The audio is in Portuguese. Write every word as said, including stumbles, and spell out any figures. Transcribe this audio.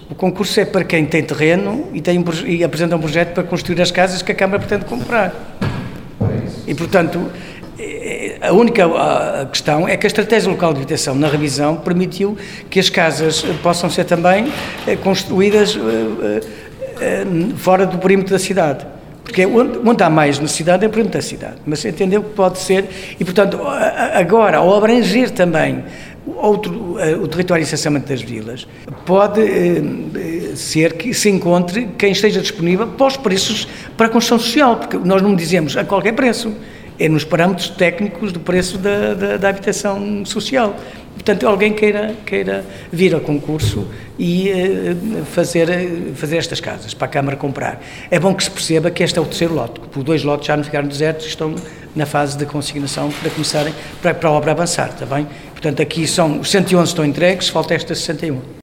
O concurso é para quem tem terreno e, tem um, e apresenta um projeto para construir as casas que a Câmara pretende comprar. E, portanto, a única questão é que a Estratégia Local de Habitação, na revisão, permitiu que as casas possam ser também construídas fora do perímetro da cidade. Porque onde, onde há mais necessidade é o perímetro da cidade. Mas entendeu que pode ser, e, portanto, agora, ao abranger também outro, o território de licenciamento das vilas, pode eh, ser que se encontre quem esteja disponível para os preços para a construção social, porque nós não dizemos a qualquer preço, é nos parâmetros técnicos do preço da, da, da habitação social. Portanto, alguém queira, queira vir ao concurso e eh, fazer, fazer estas casas para a Câmara comprar. É bom que se perceba que este é o terceiro lote, que os dois lotes já não ficaram desertos e estão na fase de consignação para começarem, para, para a obra avançar, está bem? Portanto, aqui são, os cento e onze estão entregues, falta estas sessenta e um.